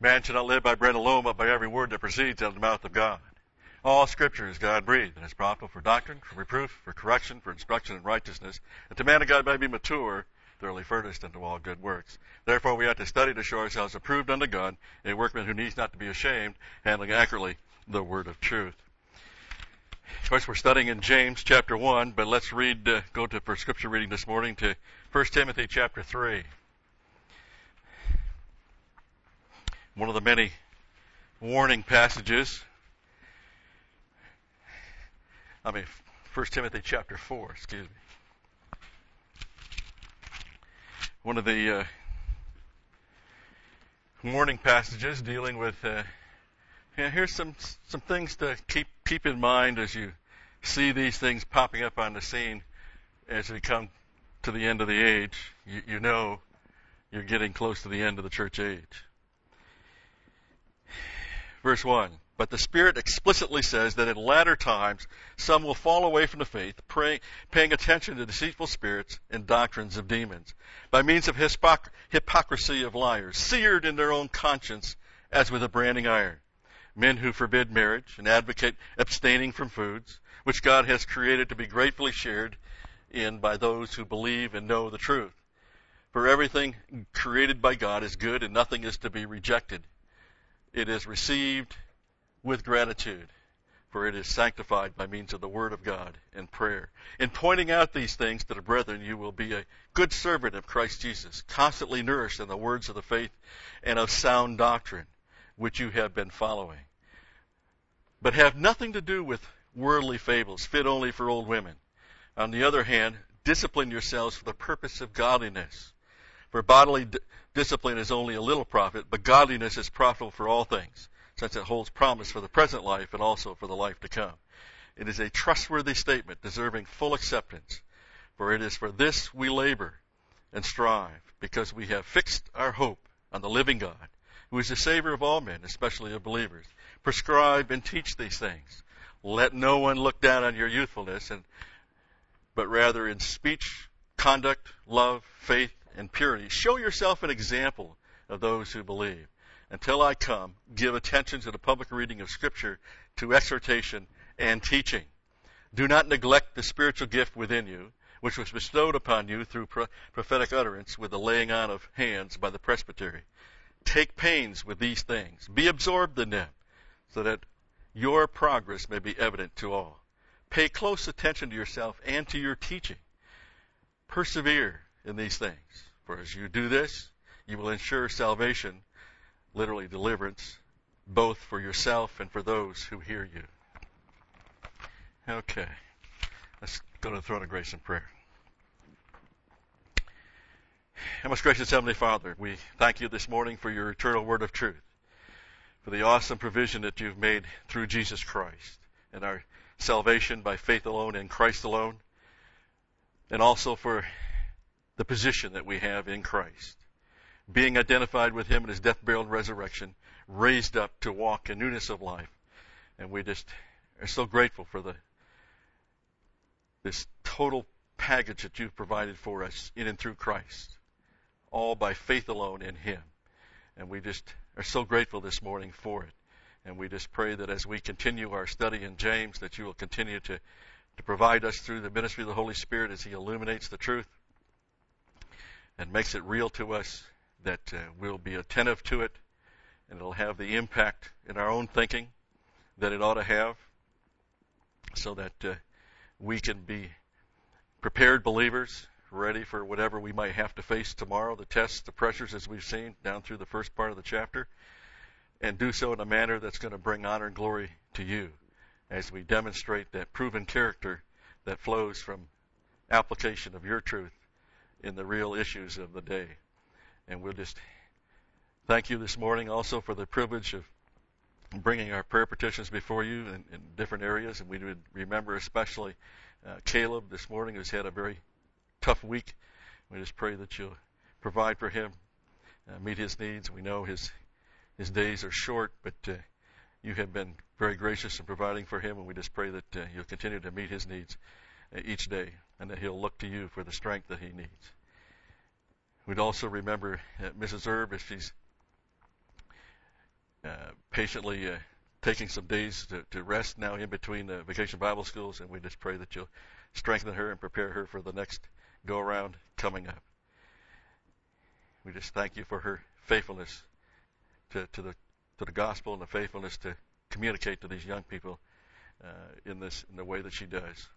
Man shall not live by bread alone, but by every word that proceeds out of the mouth of God. All Scripture is God-breathed, and is profitable for doctrine, for reproof, for correction, for instruction in righteousness, that the man of God may be mature, thoroughly furnished unto all good works. Therefore we ought to study to show ourselves approved unto God, a workman who needs not to be ashamed, handling accurately the word of truth. Of course, we're studying in James chapter 1, but let's go for Scripture reading this morning to 1 Timothy chapter 3. One of the many warning passages. 1 Timothy chapter 4, excuse me. One of the warning passages dealing with, here's some things to keep in mind as you see these things popping up on the scene as we come to the end of the age. You know you're getting close to the end of the church age. Verse 1, but the Spirit explicitly says that in latter times some will fall away from the faith, paying attention to deceitful spirits and doctrines of demons, by means of hypocrisy of liars, seared in their own conscience as with a branding iron. Men who forbid marriage and advocate abstaining from foods, which God has created to be gratefully shared in by those who believe and know the truth. For everything created by God is good, and nothing is to be rejected. It is received with gratitude, for it is sanctified by means of the word of God and prayer. In pointing out these things to the brethren, you will be a good servant of Christ Jesus, constantly nourished in the words of the faith and of sound doctrine, which you have been following. But have nothing to do with worldly fables, fit only for old women. On the other hand, discipline yourselves for the purpose of godliness. For bodily discipline is only a little profit, but godliness is profitable for all things, since it holds promise for the present life and also for the life to come. It is a trustworthy statement, deserving full acceptance. For it is for this we labor and strive, because we have fixed our hope on the living God, who is the Savior of all men, especially of believers. Prescribe and teach these things. Let no one look down on your youthfulness, but rather in speech, conduct, love, faith, and purity. Show yourself an example of those who believe. Until I come, give attention to the public reading of Scripture, to exhortation and teaching. Do not neglect the spiritual gift within you, which was bestowed upon you through prophetic utterance with the laying on of hands by the presbytery. Take pains with these things. Be absorbed in them, so that your progress may be evident to all. Pay close attention to yourself and to your teaching. Persevere in these things, for as you do this, you will ensure salvation, literally deliverance, both for yourself and for those who hear you. Okay, let's go to the throne of grace in prayer. Our most gracious Heavenly Father, we thank you this morning for your eternal word of truth, for the awesome provision that you've made through Jesus Christ, and our salvation by faith alone in Christ alone, and also for the position that we have in Christ, being identified with him in his death, burial, and resurrection, raised up to walk in newness of life. And we just are so grateful for this total package that you've provided for us in and through Christ, all by faith alone in him. And we just are so grateful this morning for it. And we just pray that as we continue our study in James, that you will continue to provide us through the ministry of the Holy Spirit as he illuminates the truth and makes it real to us, that we'll be attentive to it, and it'll have the impact in our own thinking that it ought to have, so that we can be prepared believers, ready for whatever we might have to face tomorrow, the tests, the pressures as we've seen down through the first part of the chapter, and do so in a manner that's going to bring honor and glory to you as we demonstrate that proven character that flows from application of your truth in the real issues of the day. And we'll just thank you this morning also for the privilege of bringing our prayer petitions before you in different areas. And we would remember especially Caleb this morning, who's had a very tough week. We just pray that you'll provide for him, meet his needs. We know his days are short, but you have been very gracious in providing for him, and we just pray that you'll continue to meet his needs each day, and that he'll look to you for the strength that he needs. We'd also remember Mrs. Erb, if she's patiently taking some days to rest now in between the vacation Bible schools, and we just pray that you'll strengthen her and prepare her for the next go-around coming up. We just thank you for her faithfulness to the gospel and the faithfulness to communicate to these young people in the way that she does.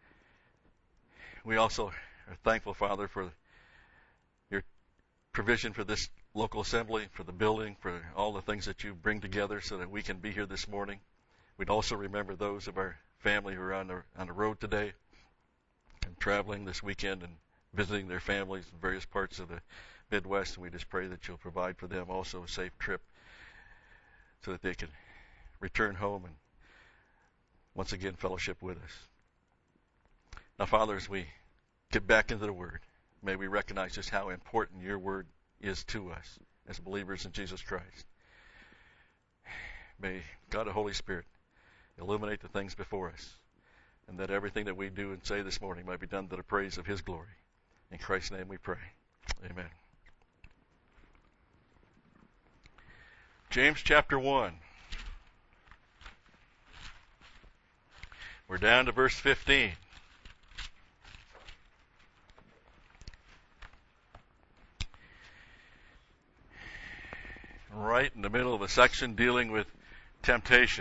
We also are thankful, Father, for your provision for this local assembly, for the building, for all the things that you bring together so that we can be here this morning. We'd also remember those of our family who are on the road today and traveling this weekend and visiting their families in various parts of the Midwest, and we just pray that you'll provide for them also a safe trip so that they can return home and once again fellowship with us. Now, Father, as we get back into the Word, may we recognize just how important your Word is to us as believers in Jesus Christ. May God the Holy Spirit illuminate the things before us, and that everything that we do and say this morning might be done to the praise of His glory. In Christ's name we pray. Amen. James chapter 1. We're down to verse 15. Right in the middle of a section dealing with temptation.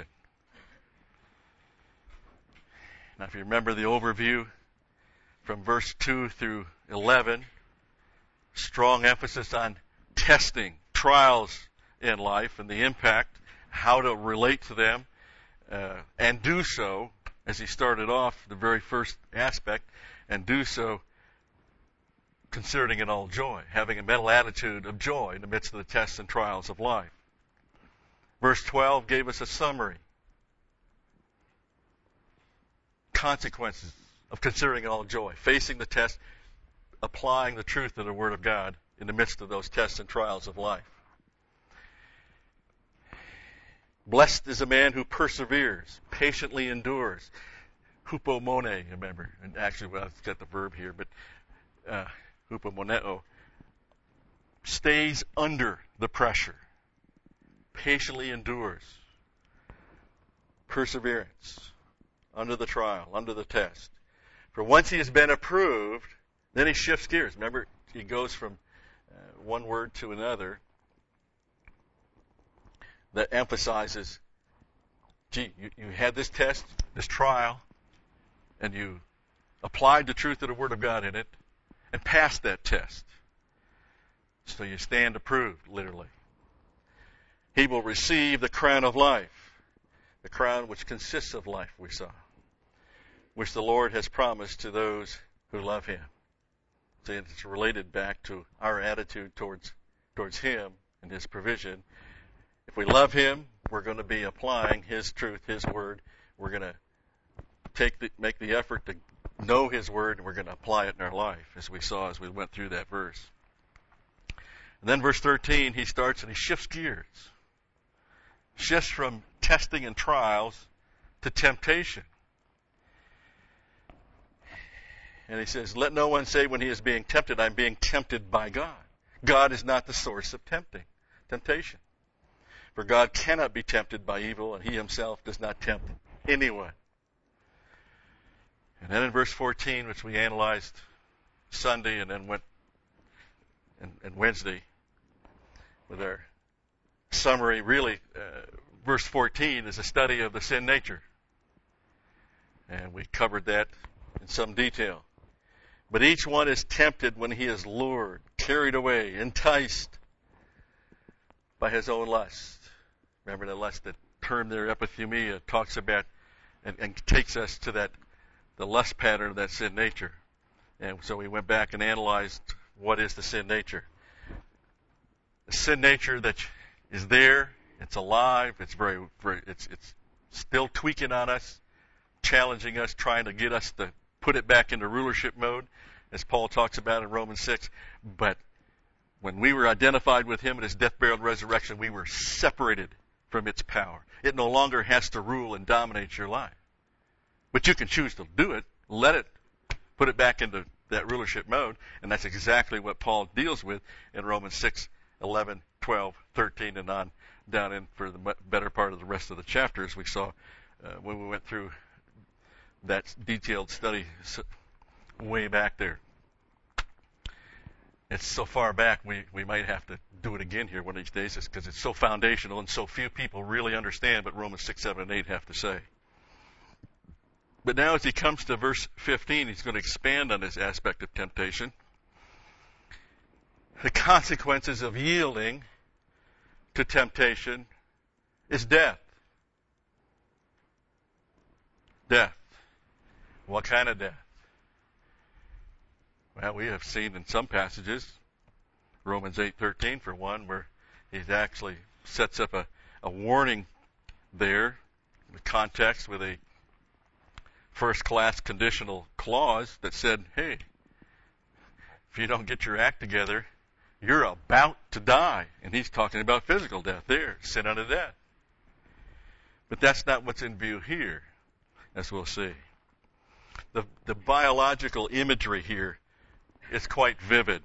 Now, if you remember the overview from verse 2 through 11, strong emphasis on testing, trials in life and the impact, how to relate to them, and do so, as he started off, the very first aspect, and do so considering it all joy, having a mental attitude of joy in the midst of the tests and trials of life. Verse 12 gave us a summary. Consequences of considering it all joy, facing the test, applying the truth of the Word of God in the midst of those tests and trials of life. Blessed is a man who perseveres, patiently endures. Hupomone, remember. And actually, well, I've got the verb here, but hupomoneo. Stays under the pressure. Patiently endures. Perseverance. Under the trial, under the test. For once he has been approved, then he shifts gears. Remember, he goes from one word to another that emphasizes, gee, you had this test, this trial, and you applied the truth of the Word of God in it, and passed that test. So you stand approved, literally. He will receive the crown of life, the crown which consists of life, we saw, which the Lord has promised to those who love Him. So it's related back to our attitude towards Him and His provision. If we love Him, we're going to be applying His truth, His Word. We're going to make the effort to know His Word, and we're going to apply it in our life, as we saw as we went through that verse. And then verse 13, he starts and he shifts gears. Shifts from testing and trials to temptation. And he says, let no one say when he is being tempted, I'm being tempted by God. God is not the source of temptation. For God cannot be tempted by evil, and He Himself does not tempt anyone. And then in verse 14, which we analyzed Sunday and then went and Wednesday with our summary, really, verse 14 is a study of the sin nature. And we covered that in some detail. But each one is tempted when he is lured, carried away, enticed by his own lust. Remember the lust, that term there, epithumia, talks about and takes us to the lust pattern of that sin nature. And so we went back and analyzed what is the sin nature. The sin nature that is there, it's alive, it's it's still tweaking on us, challenging us, trying to get us to put it back into rulership mode, as Paul talks about in Romans 6. But when we were identified with Him in His death, burial, and resurrection, we were separated from its power. It no longer has to rule and dominate your life. But you can choose to do it, let it, put it back into that rulership mode, and that's exactly what Paul deals with in Romans 6, 11, 12, 13, and on down in for the better part of the rest of the chapters we saw when we went through that detailed study way back there. It's so far back we might have to do it again here one of these days because it's so foundational and so few people really understand what Romans 6, 7, and 8 have to say. But now as he comes to verse 15, he's going to expand on this aspect of temptation. The consequences of yielding to temptation is death. Death. What kind of death? Well, we have seen in some passages, Romans 8:13 for one, where he actually sets up a warning there, the context with a first-class conditional clause that said, hey, if you don't get your act together, you're about to die. And he's talking about physical death there, sin unto death. But that's not what's in view here, as we'll see. The biological imagery here is quite vivid.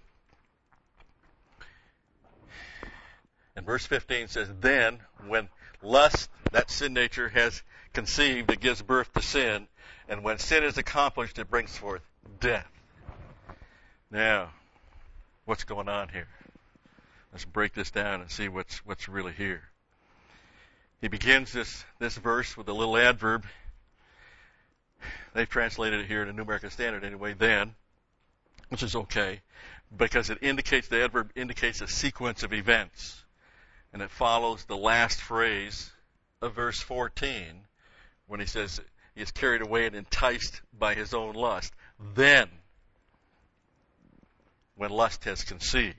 And verse 15 says, then, when lust, that sin nature, has conceived, it gives birth to sin. And when sin is accomplished, it brings forth death. Now, what's going on here? Let's break this down and see what's really here. He begins this verse with a little adverb. They've translated it here in the New American Standard anyway, then, which is okay, because the adverb indicates a sequence of events. And it follows the last phrase of verse 14 when he says he is carried away and enticed by his own lust. Then, when lust has conceived.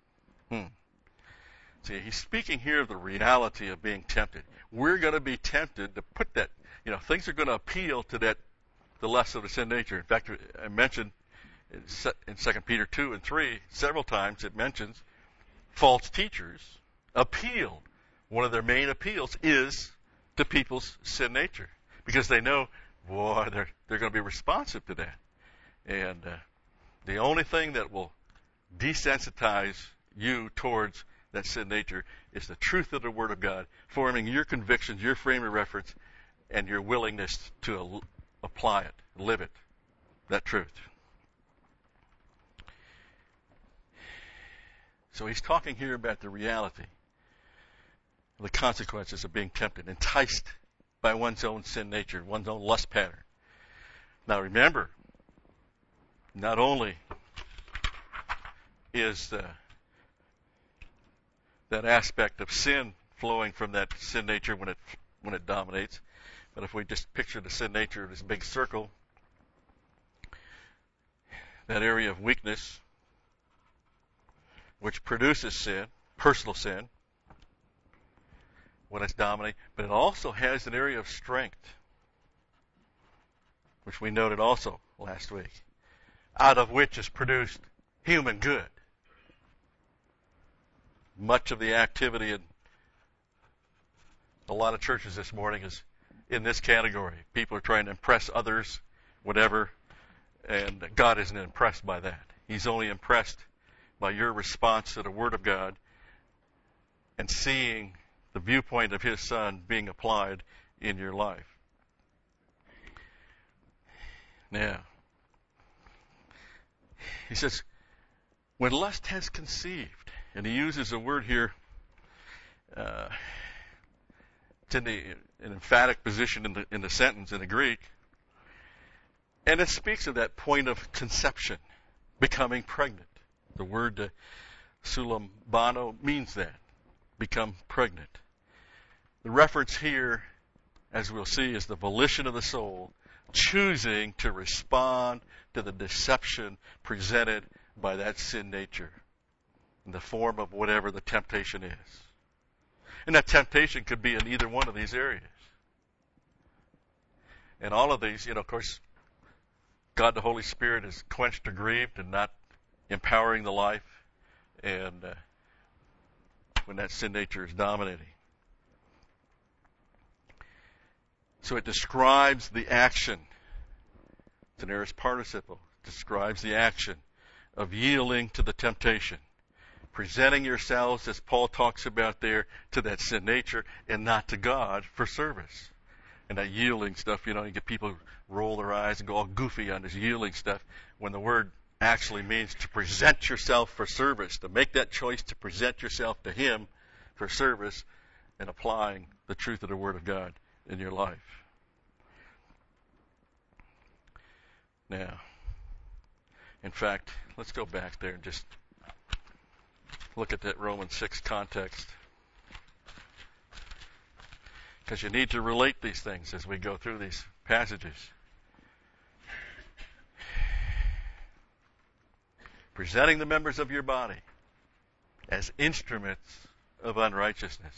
See, he's speaking here of the reality of being tempted. We're going to be tempted to put that, things are going to appeal to the lust of the sin nature. In fact, I mentioned in 2 Peter 2 and 3, several times it mentions false teachers appeal. One of their main appeals is to people's sin nature because they know, boy, they're going to be responsive to that. And the only thing that will desensitize you towards that sin nature is the truth of the Word of God, forming your convictions, your frame of reference, and your willingness to apply it, live it, that truth. So he's talking here about the reality, the consequences of being tempted, enticed by one's own sin nature, one's own lust pattern. Now remember, not only is that aspect of sin flowing from that sin nature when it dominates, but if we just picture the sin nature of this big circle, that area of weakness which produces sin, personal sin, when it's dominating, but it also has an area of strength, which we noted also last week, out of which is produced human good. Much of the activity in a lot of churches this morning is in this category. People are trying to impress others, whatever, and God isn't impressed by that. He's only impressed by your response to the Word of God and seeing the viewpoint of His Son being applied in your life. Now, he says, when lust has conceived, and he uses a word here, it's in an emphatic position in the sentence in the Greek, and it speaks of that point of conception, becoming pregnant. The word sulambano means that, become pregnant. The reference here, as we'll see, is the volition of the soul choosing to respond to the deception presented by that sin nature in the form of whatever the temptation is. And that temptation could be in either one of these areas. And all of these, of course, God the Holy Spirit is quenched or grieved and not empowering the life, and when that sin nature is dominating. So it describes the action. It's an aorist participle. It describes the action of yielding to the temptation. Presenting yourselves, as Paul talks about there, to that sin nature and not to God for service. And that yielding stuff, you get people roll their eyes and go all goofy on this yielding stuff when the word actually means to present yourself for service, to make that choice to present yourself to Him for service and applying the truth of the Word of God in your life. Now, in fact, let's go back there and just look at that Romans 6 context. Because you need to relate these things as we go through these passages. Presenting the members of your body as instruments of unrighteousness.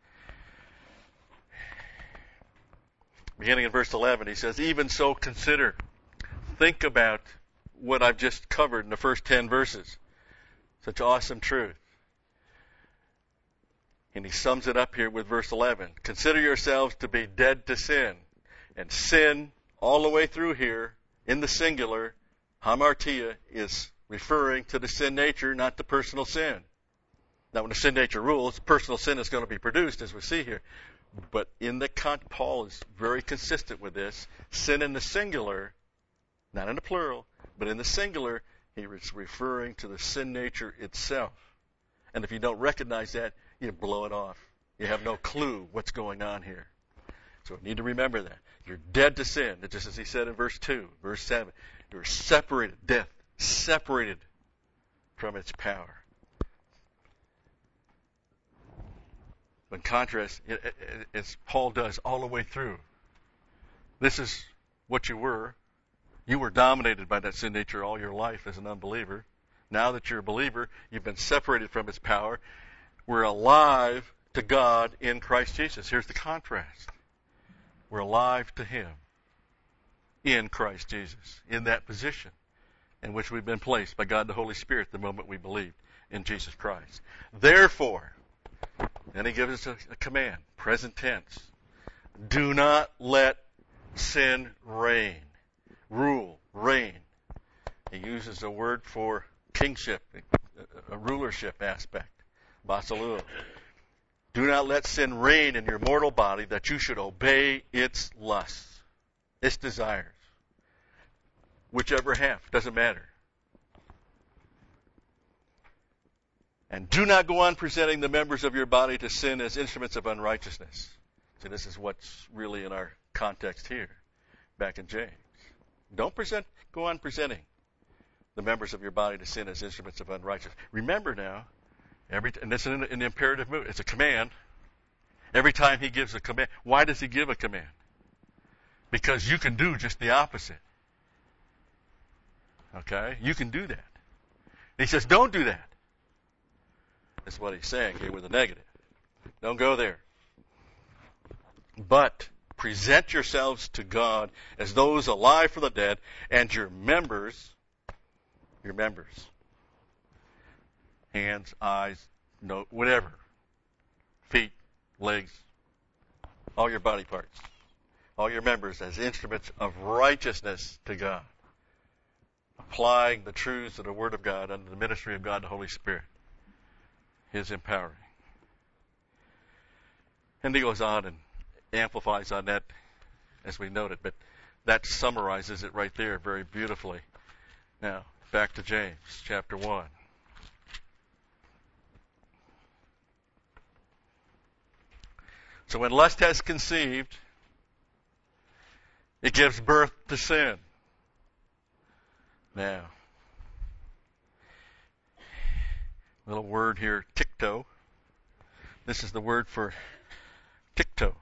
Beginning in verse 11, he says, even so consider, think about what I've just covered in the first 10 verses. Such awesome truth. And he sums it up here with verse 11. Consider yourselves to be dead to sin. And sin, all the way through here, in the singular, hamartia, is referring to the sin nature, not the personal sin. Now, when the sin nature rules, personal sin is going to be produced, as we see here. But in the Paul is very consistent with this. Sin in the singular, not in the plural, but in the singular, he is referring to the sin nature itself. And if you don't recognize that, you blow it off. You have no clue what's going on here. So you need to remember that. You're dead to sin, just as he said in verse 2, verse 7. You're separated, death, separated from its power. In contrast, as Paul does all the way through, this is what you were. You were dominated by that sin nature all your life as an unbeliever. Now that you're a believer, you've been separated from its power. We're alive to God in Christ Jesus. Here's the contrast. We're alive to Him in Christ Jesus, in that position in which we've been placed by God the Holy Spirit the moment we believed in Jesus Christ. Therefore, and he gives us a command, present tense. Do not let sin reign. Rule, reign. He uses a word for kingship, a rulership aspect. Basileia. Do not let sin reign in your mortal body that you should obey its lusts, its desires. Whichever half, doesn't matter. And do not go on presenting the members of your body to sin as instruments of unrighteousness. See, this is what's really in our context here, back in James. Don't go on presenting the members of your body to sin as instruments of unrighteousness. Remember now, and this is in the imperative mood, it's a command. Every time he gives a command, why does he give a command? Because you can do just the opposite. Okay? You can do that. And he says, don't do that. That's what he's saying here with a negative. Don't go there. But present yourselves to God as those alive from the dead, and your members, hands, eyes, whatever, feet, legs, all your body parts, all your members as instruments of righteousness to God, applying the truths of the Word of God under the ministry of God the Holy Spirit, His empowering. And he goes on and amplifies on that as we noted, but that summarizes it right there very beautifully. Now, back to James chapter 1. So when lust has conceived, it gives birth to sin. Now, little word here, tikto. This is the word for tikto.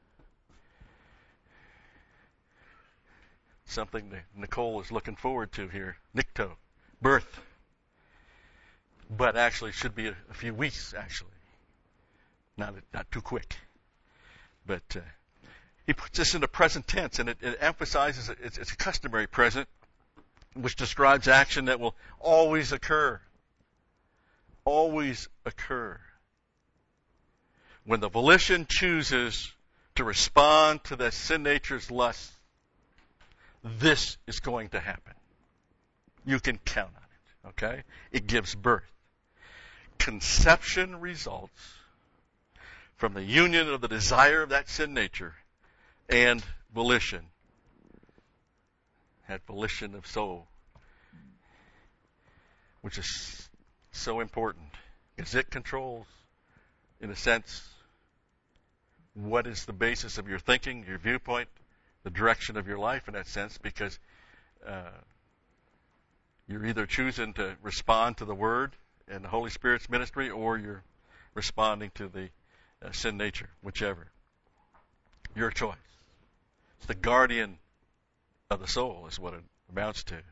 Something that Nicole is looking forward to here. Nikto, birth. But actually it should be a few weeks, actually. Not too quick. But he puts this in the present tense, and it emphasizes it's a customary present, which describes action that will always occur. Always occur. When the volition chooses to respond to the sin nature's lust, this is going to happen. You can count on it. Okay? It gives birth. conception results from the union of the desire of that sin nature and volition. That volition of soul, which is so important, because it controls, in a sense, what is the basis of your thinking, your viewpoint, the direction of your life in that sense, because you're either choosing to respond to the Word and the Holy Spirit's ministry, or you're responding to the sin nature, whichever. Your choice. It's the guardian of the soul is what it amounts to.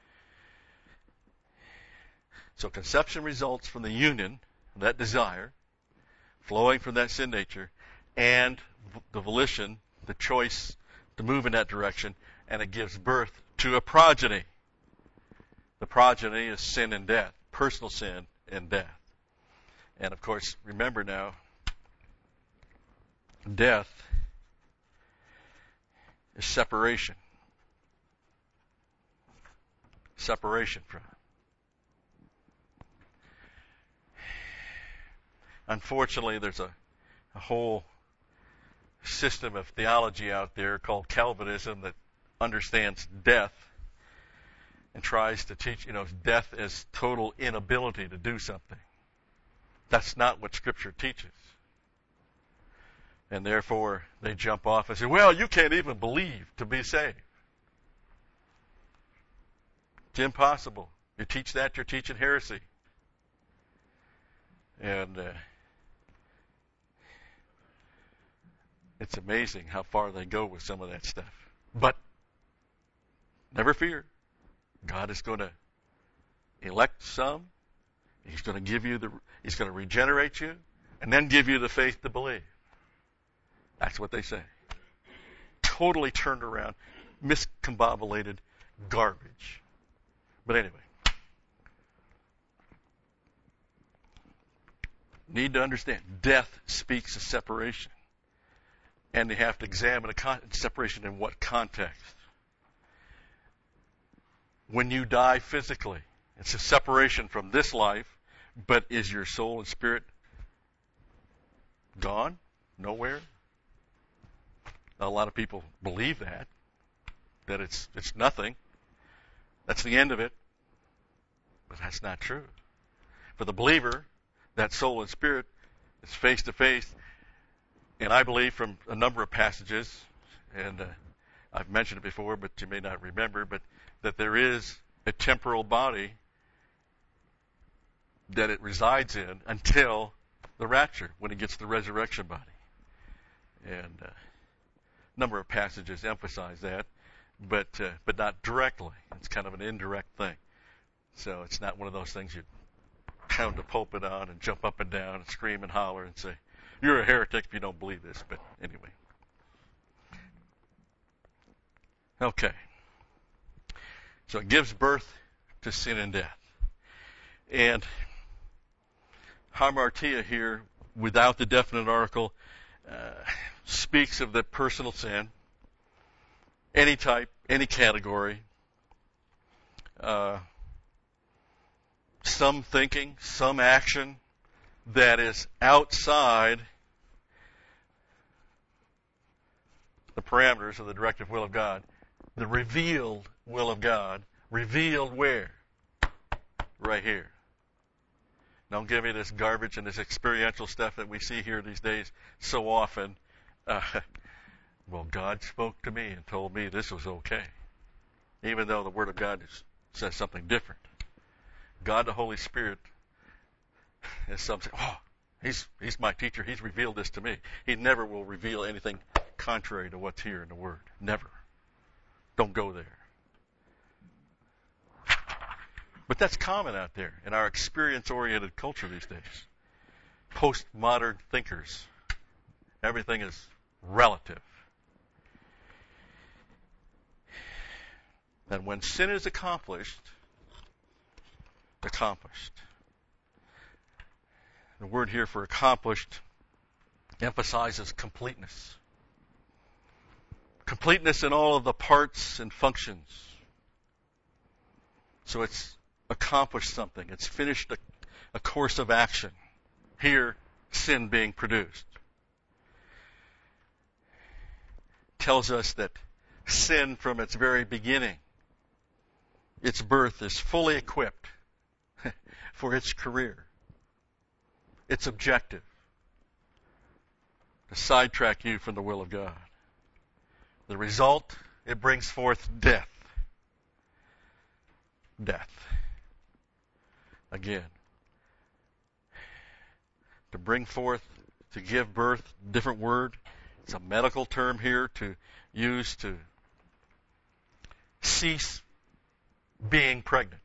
So conception results from the union, that desire, flowing from that sin nature, and the volition, the choice to move in that direction, and it gives birth to a progeny. The progeny is sin and death, personal sin and death. And of course, remember now, death is separation. Separation from. Unfortunately, there's a whole system of theology out there called Calvinism that understands death and tries to teach, death as total inability to do something. That's not what Scripture teaches. And therefore, they jump off and say, well, you can't even believe to be saved. It's impossible. You teach that, you're teaching heresy. And it's amazing how far they go with some of that stuff. But never fear. God is going to elect some. He's going to He's going to regenerate you, and then give you the faith to believe. That's what they say. Totally turned around, miscombobulated garbage. But anyway, need to understand, death speaks of separation. And they have to examine separation in what context. When you die physically, it's a separation from this life, but is your soul and spirit gone? Nowhere? A lot of people believe that it's nothing. That's the end of it. But that's not true. For the believer, that soul and spirit is face to face. And I believe from a number of passages, and I've mentioned it before, but you may not remember, but that there is a temporal body that it resides in until the rapture, when it gets the resurrection body. And a number of passages emphasize that, but not directly. It's kind of an indirect thing. So it's not one of those things you pound the pulpit on and jump up and down and scream and holler and say, you're a heretic if you don't believe this. But anyway. Okay. So it gives birth to sin and death. And hamartia here, without the definite article, speaks of the personal sin, any type, any category, some thinking, some action that is outside the parameters of the directive will of God, the revealed will of God, revealed where? Right here. Don't give me this garbage and this experiential stuff that we see here these days so often. Well, God spoke to me and told me this was okay, even though the Word of God says something different. God, the Holy Spirit, as some say, oh, he's my teacher. He's revealed this to me. He never will reveal anything contrary to what's here in the Word. Never. Don't go there. But that's common out there in our experience-oriented culture these days. Postmodern thinkers. Everything is relative. And when sin is accomplished, the word here for accomplished emphasizes completeness. Completeness in all of the parts and functions. So it's accomplished something. It's finished a course of action. Here, sin being produced. Tells us that sin from its very beginning, its birth, is fully equipped for its career, its objective, to sidetrack you from the will of God. The result, it brings forth death. Death. Again. To bring forth, to give birth, different word. It's a medical term here to use to cease being pregnant.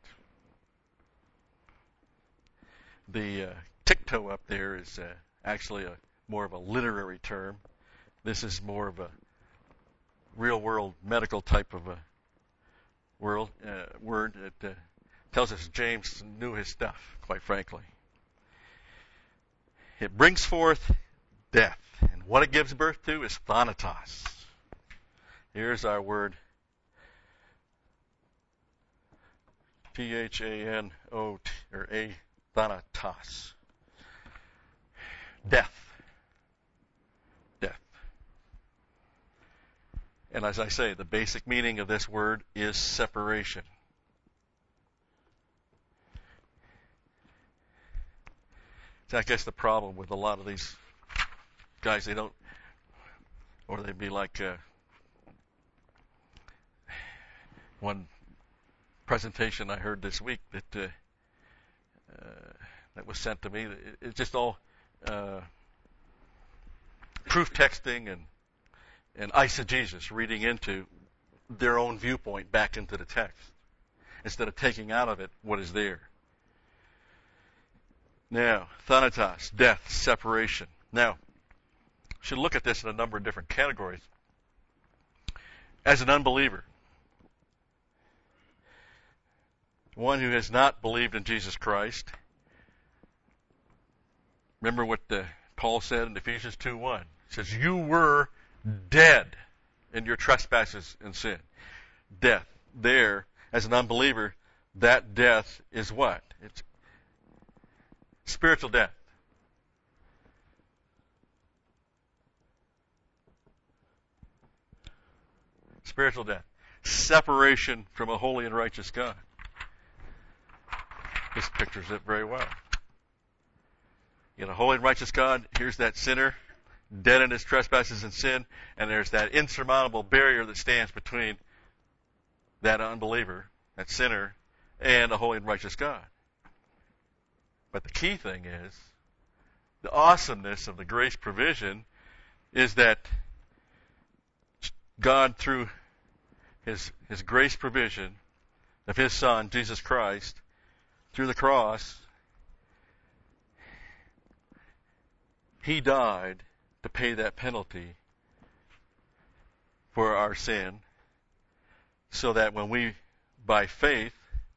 The tic-toe up there is actually more of a literary term. This is more of a real-world medical type of a word. It tells us James knew his stuff, quite frankly. It brings forth death. And what it gives birth to is thanatos. Here's our word. T-H-A-N-O, or A, thanatos. Death. Death. And as I say, the basic meaning of this word is separation. So I guess the problem with a lot of these guys, they don't, or they'd be like one presentation I heard this week that was sent to me. It's just all proof texting and eisegesis, reading into their own viewpoint back into the text instead of taking out of it what is there. Now, thanatos, death, separation. Now, should look at this in a number of different categories. As an unbeliever, one who has not believed in Jesus Christ, remember what Paul said in Ephesians 2:1. He says, you were dead in your trespasses and sin. Death. There, as an unbeliever, that death is what? It's spiritual death. Spiritual death. Separation from a holy and righteous God. This pictures it very well. You know, holy and righteous God, here's that sinner, dead in his trespasses and sin, and there's that insurmountable barrier that stands between that unbeliever, that sinner, and a holy and righteous God. But the key thing is, the awesomeness of the grace provision is that God, through His grace provision of His Son, Jesus Christ, through the cross, He died to pay that penalty for our sin, so that when we, by faith,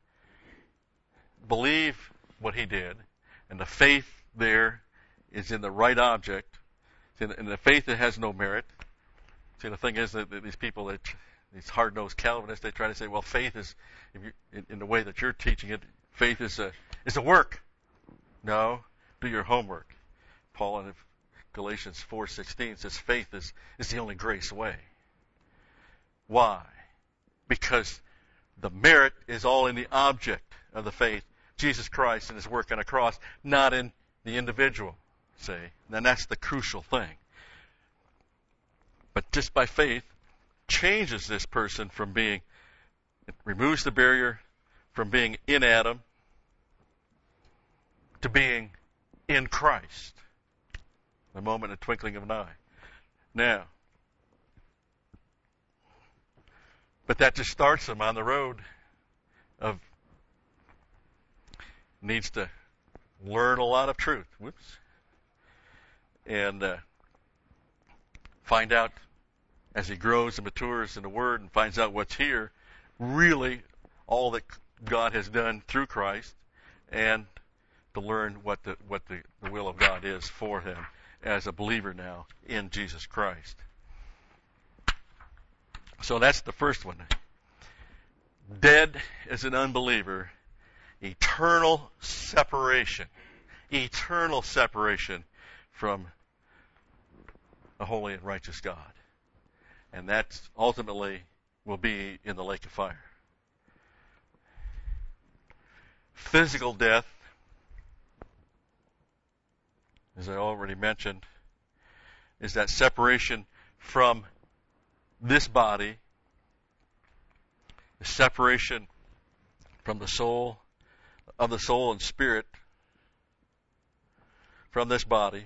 believe what He did, and the faith there is in the right object, and the faith that has no merit. See, the thing is that these people, these hard-nosed Calvinists, they try to say, well, faith is, if you, in the way that you're teaching it, faith is a work. No, do your homework. Paul in Galatians 4:16 says faith is the only grace way. Why? Because the merit is all in the object of the faith, Jesus Christ and His work on a cross, not in the individual. See? And that's the crucial thing. But just by faith, changes this person from being, it removes the barrier from being in Adam to being in Christ. A moment, a twinkling of an eye. Now, but that just starts them on the road of needs to learn a lot of truth. Whoops. And find out as he grows and matures in the Word and finds out what's here, really all that God has done through Christ, and to learn what the will of God is for him as a believer now in Jesus Christ. So that's the first one. Dead as an unbeliever, eternal separation. Eternal separation from a holy and righteous God. And that ultimately will be in the lake of fire. Physical death, as I already mentioned, is that separation from this body, the separation from the soul, of the soul and spirit from this body.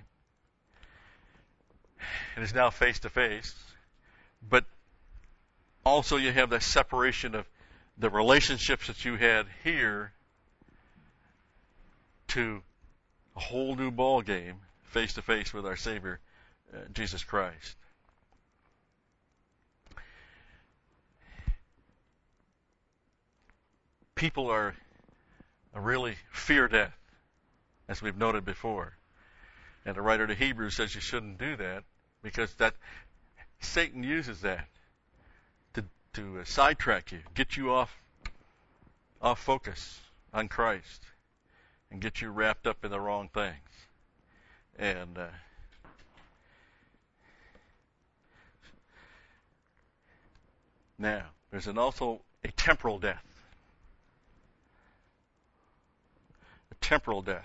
It is now face to face, but also you have that separation of the relationships that you had here to a whole new ball game, face to face with our Savior, Jesus Christ. People are really fear death, as we've noted before. And the writer to Hebrews says you shouldn't do that because that Satan uses that to sidetrack you, get you off focus on Christ, and get you wrapped up in the wrong things. And now, there's also a temporal death. A temporal death.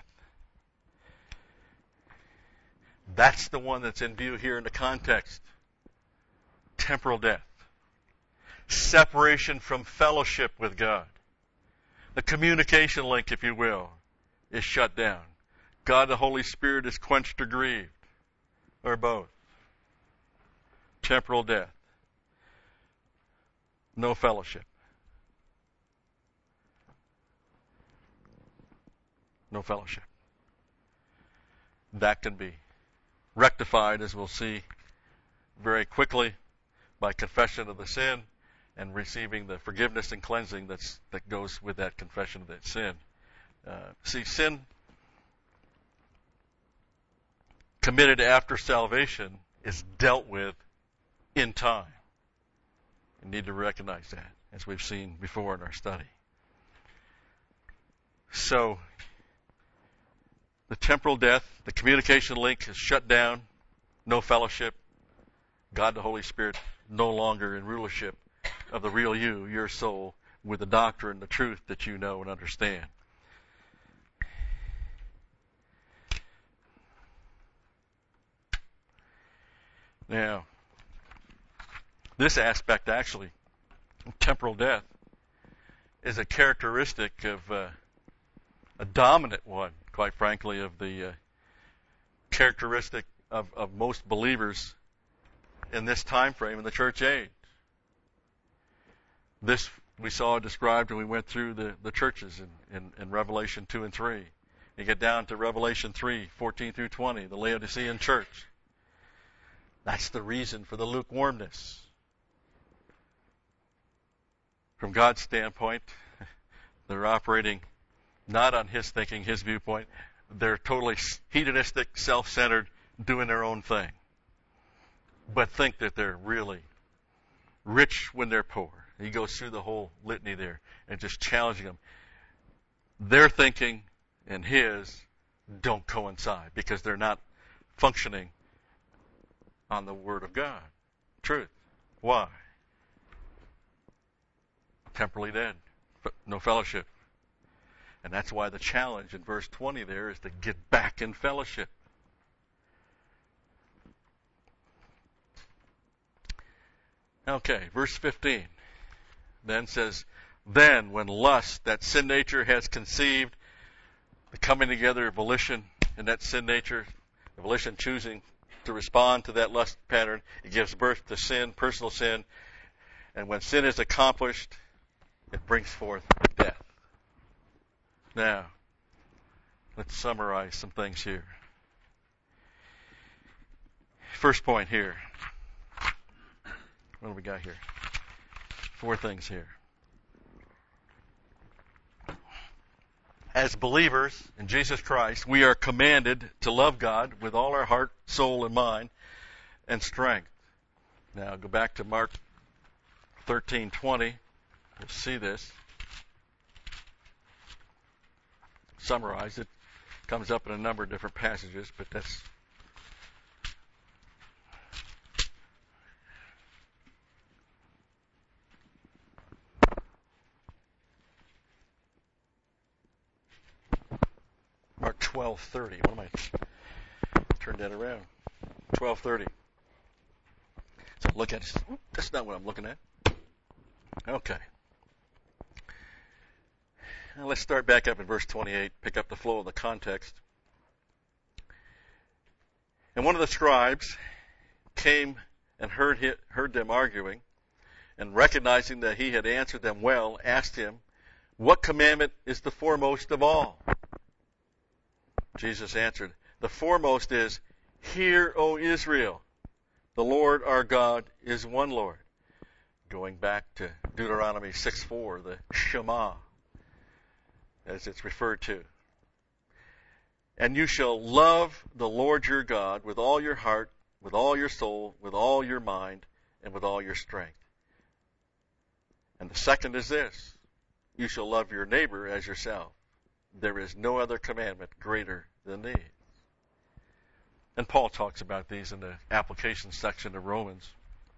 That's the one that's in view here in the context. Temporal death. Separation from fellowship with God. The communication link, if you will, is shut down. God the Holy Spirit is quenched or grieved, or both. Temporal death. No fellowship. No fellowship. That can be rectified, as we'll see very quickly, by confession of the sin and receiving the forgiveness and cleansing that goes with that confession of that sin. See, sin committed after salvation is dealt with in time. You need to recognize that, as we've seen before in our study. So, the temporal death, the communication link is shut down, no fellowship. God the Holy Spirit no longer in rulership of the real you, your soul, with the doctrine, the truth that you know and understand. Now, this aspect actually, temporal death, is a characteristic of a dominant one, quite frankly, of the characteristic of most believers in this time frame in the church age. This we saw described when we went through the churches in Revelation 2 and 3. You get down to Revelation 3, 14 through 20, the Laodicean church. That's the reason for the lukewarmness. From God's standpoint, they're operating not on His thinking, His viewpoint. They're totally hedonistic, self-centered, doing their own thing. But think that they're really rich when they're poor. He goes through the whole litany there and just challenging them. Their thinking and His don't coincide because they're not functioning on the Word of God. Truth. Why? Temporally dead. No fellowship. And that's why the challenge in verse 20 there is to get back in fellowship. Okay, verse 15 then says, then when lust, that sin nature, has conceived, the coming together of volition and that sin nature, the volition choosing to respond to that lust pattern, it gives birth to sin, personal sin. And when sin is accomplished, it brings forth death. Now, let's summarize some things here. First point here. What do we got here? 4 things here. As believers in Jesus Christ, we are commanded to love God with all our heart, soul, and mind, and strength. Now, go back to Mark 13:20. You'll see this. summarized. It comes up in a number of different passages, but that's Mark 12:30. What am I? Turn that around. 12:30. So look at it. That's not what I'm looking at. Okay. Now let's start back up in verse 28. Pick up the flow of the context. And one of the scribes came and heard them arguing, and recognizing that he had answered them well, asked him, "What commandment is the foremost of all?" Jesus answered, "The foremost is, 'Hear, O Israel, the Lord our God is one Lord.'" Going back to Deuteronomy 6:4, the Shema, as it's referred to. "And you shall love the Lord your God with all your heart, with all your soul, with all your mind, and with all your strength." And the second is this: "You shall love your neighbor as yourself. There is no other commandment greater than these." And Paul talks about these in the application section of Romans.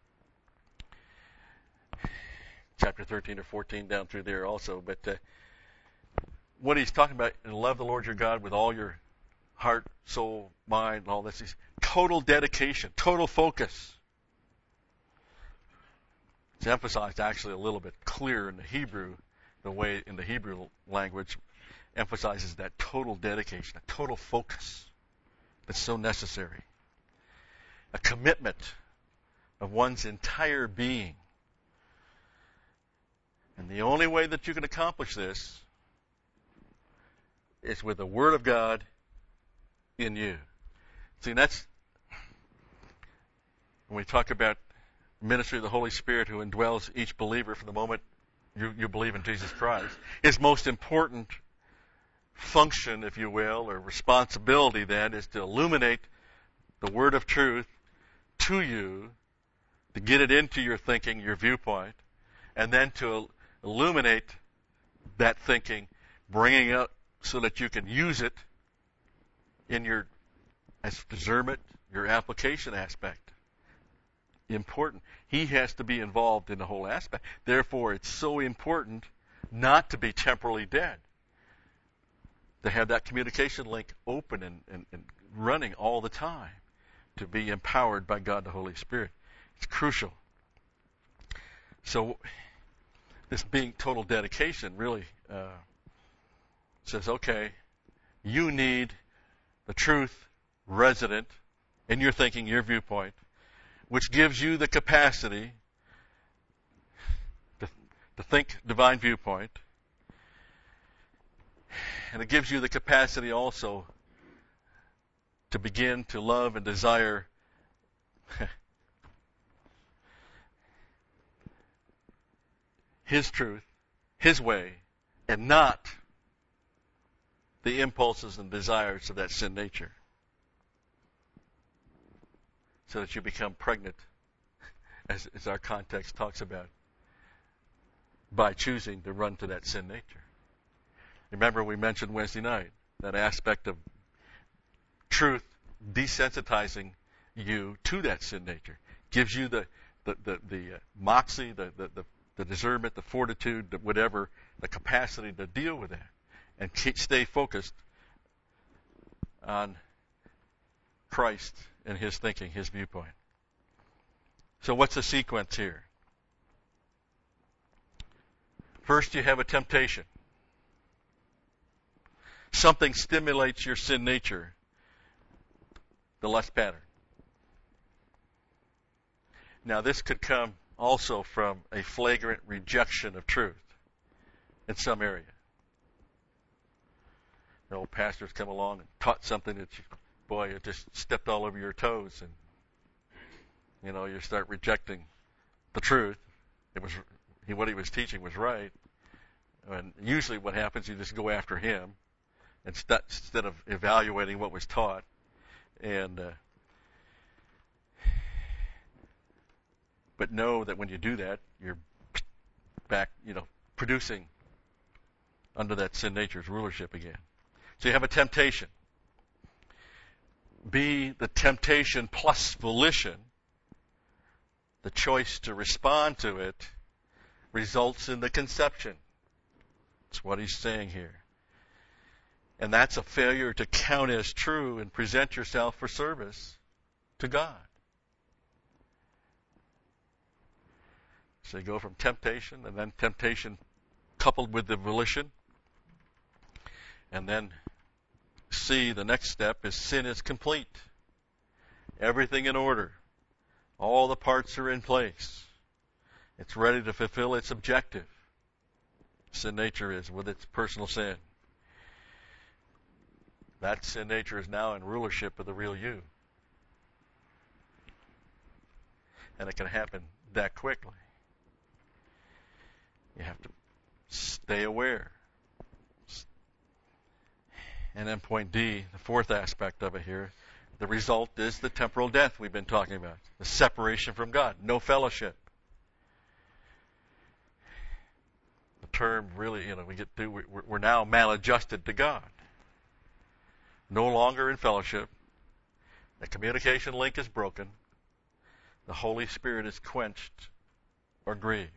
Chapter 13 or 14 down through there also. But what he's talking about, and love the Lord your God with all your heart, soul, mind, and all this, is total dedication, total focus. It's emphasized actually a little bit clearer in the Hebrew, the way in the Hebrew language emphasizes that total dedication, a total focus that's so necessary. A commitment of one's entire being. And the only way that you can accomplish this is with the Word of God in you. See, that's when we talk about ministry of the Holy Spirit who indwells each believer from the moment you believe in Jesus Christ. His most important function, if you will, or responsibility then, is to illuminate the Word of truth to you, to get it into your thinking, your viewpoint, and then to illuminate that thinking, bringing it up so that you can use it in your as discernment, your application aspect. Important. He has to be involved in the whole aspect. Therefore, it's so important not to be temporally dead. To have that communication link open and running all the time. To be empowered by God the Holy Spirit. It's crucial. So, this being total dedication really says, okay, you need the truth resident in your thinking, your viewpoint, which gives you the capacity to think divine viewpoint. And it gives you the capacity also to begin to love and desire His truth, His way, and not the impulses and desires of that sin nature. So that you become pregnant, as our context talks about, by choosing to run to that sin nature. Remember we mentioned Wednesday night, that aspect of truth desensitizing you to that sin nature. Gives you the moxie, the discernment, the fortitude, the whatever, the capacity to deal with that. And stay focused on Christ and His thinking, His viewpoint. So what's the sequence here? First, you have a temptation. Something stimulates your sin nature, the lust pattern. Now, this could come also from a flagrant rejection of truth in some area. The old pastors come along and taught something that it just stepped all over your toes, and you start rejecting the truth. What he was teaching was right, and usually what happens, you just go after him instead of evaluating what was taught, and but know that when you do that, you're back, producing under that sin nature's rulership again. So you have a temptation. B, the temptation plus volition, the choice to respond to it, results in the conception. That's what he's saying here. And that's a failure to count as true and present yourself for service to God. So you go from temptation, and then temptation coupled with the volition. And then C, the next step is sin is complete. Everything in order. All the parts are in place. It's ready to fulfill its objective. Sin nature is with its personal sin. That sin nature is now in rulership of the real you. And it can happen that quickly. You have to stay aware. And then point D, the fourth aspect of it here, the result is the temporal death we've been talking about. The separation from God. No fellowship. The term really, we're now maladjusted to God. No longer in fellowship. The communication link is broken. The Holy Spirit is quenched or grieved.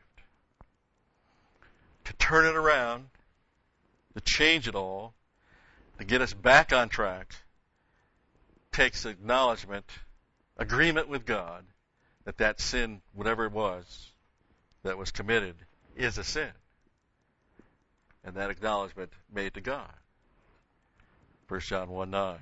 To turn it around, to change it all, to get us back on track, takes acknowledgement, agreement with God, that sin, whatever it was that was committed, is a sin. And that acknowledgement made to God. 1 John 1:9.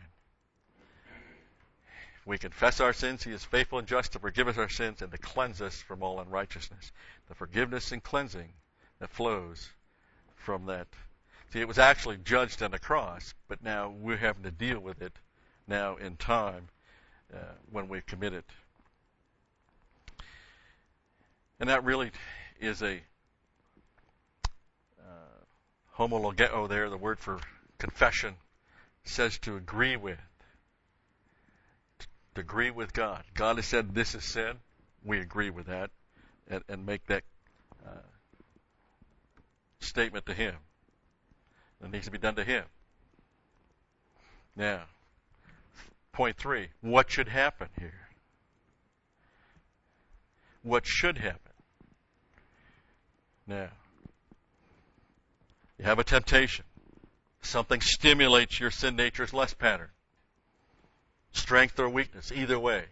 If we confess our sins, He is faithful and just to forgive us our sins and to cleanse us from all unrighteousness. The forgiveness and cleansing that flows from that. See, it was actually judged on the cross, but now we're having to deal with it now in time when we commit it. And that really is a homologeo there, the word for confession, says to agree with. To agree with God. God has said this is sin. We agree with that and make that statement to Him. It needs to be done to Him. Now, point 3. What should happen here? What should happen? Now, you have a temptation. Something stimulates your sin nature's lust pattern. Strength or weakness, either way.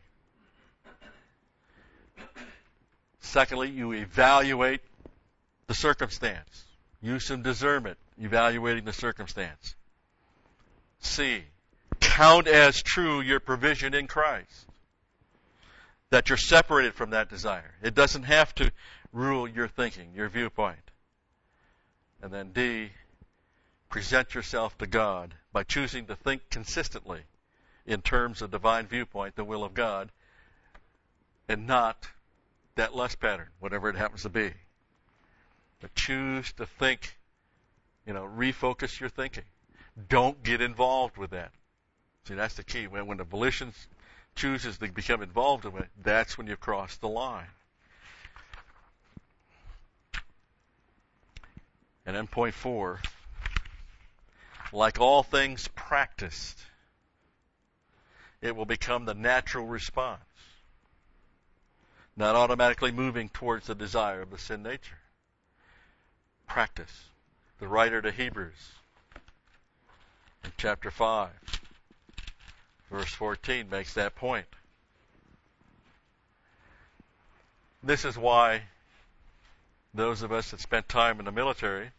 Secondly, you evaluate the circumstance. Use some discernment, evaluating the circumstance. C, count as true your provision in Christ. That you're separated from that desire. It doesn't have to rule your thinking, your viewpoint. And then D, present yourself to God by choosing to think consistently in terms of divine viewpoint, the will of God, and not that lust pattern, whatever it happens to be. But choose to think, refocus your thinking. Don't get involved with that. See, that's the key. When the volition chooses to become involved in it, that's when you cross the line. And then point 4, like all things practiced, it will become the natural response, not automatically moving towards the desire of the sin nature. Practice. The writer to Hebrews, in chapter 5, verse 14, makes that point. This is why those of us that spent time in the military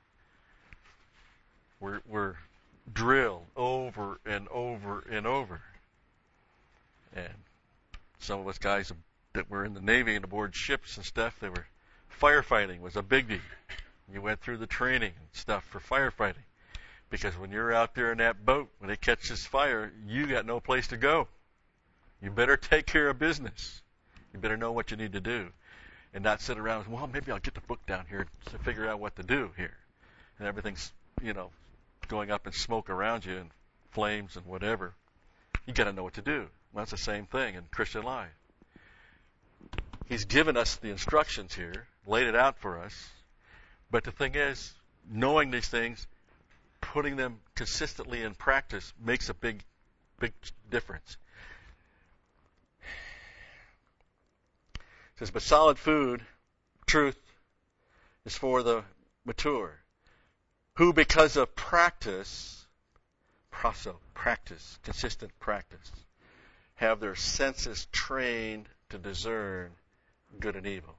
were drilled over and over and over. And some of us guys that were in the Navy and aboard ships and stuff, firefighting was a biggie. You went through the training and stuff for firefighting. Because when you're out there in that boat, when it catches fire, you got no place to go. You better take care of business. You better know what you need to do. And not sit around, well, maybe I'll get the book down here to figure out what to do here. And everything's, going up in smoke around you and flames and whatever. You got to know what to do. Well, that's the same thing in Christian life. He's given us the instructions here, laid it out for us. But the thing is, knowing these things, putting them consistently in practice makes a big difference. It says, but solid food, truth, is for the mature, who because of practice, consistent practice, have their senses trained to discern good and evil.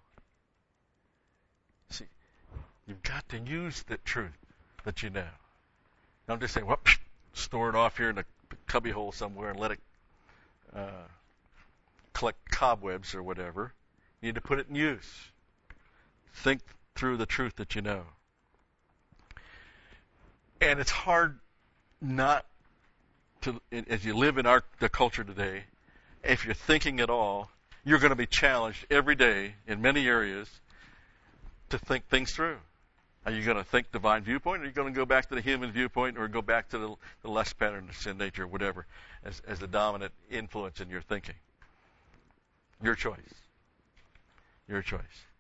See, you've got to use the truth that you know. Don't just say, well, store it off here in a cubby hole somewhere and let it collect cobwebs or whatever. You need to put it in use. Think through the truth that you know. And it's hard not to, as you live in the culture today, if you're thinking at all, you're going to be challenged every day in many areas to think things through. Are you going to think divine viewpoint, or are you going to go back to the human viewpoint, or go back to the less pattern of sin nature, or whatever, as the dominant influence in your thinking? Your choice. Your choice.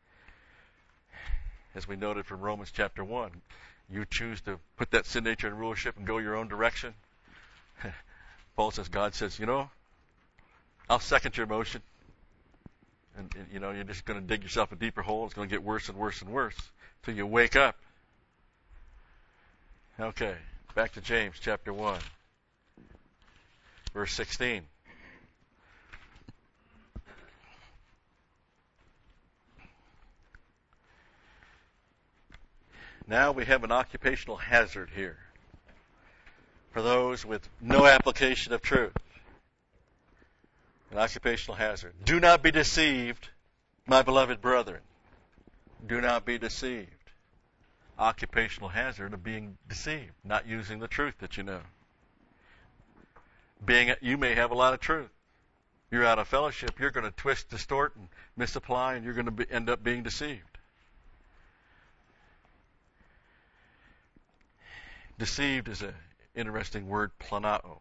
As we noted from Romans chapter 1, you choose to put that sin nature in rulership and go your own direction. Paul says, God says, I'll second your motion. And you're just going to dig yourself a deeper hole. It's going to get worse and worse and worse till you wake up. Okay, back to James chapter 1, verse 16. Now we have an occupational hazard here for those with no application of truth. An occupational hazard. Do not be deceived, my beloved brethren. Do not be deceived. Occupational hazard of being deceived, not using the truth that you know. You may have a lot of truth. You're out of fellowship. You're going to twist, distort, and misapply, and you're going to end up being deceived. Deceived is an interesting word, planao.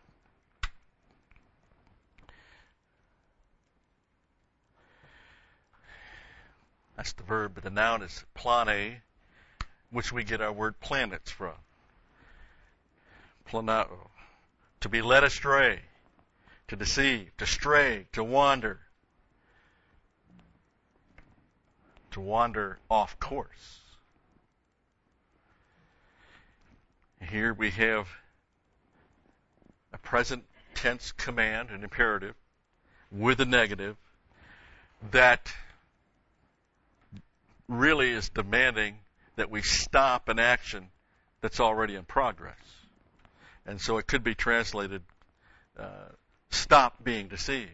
That's the verb, but the noun is plane, which we get our word planets from. Planao. To be led astray, to deceive, to stray, to wander off course. Here we have a present tense command, an imperative, with a negative that really is demanding that we stop an action that's already in progress. And so it could be translated, stop being deceived.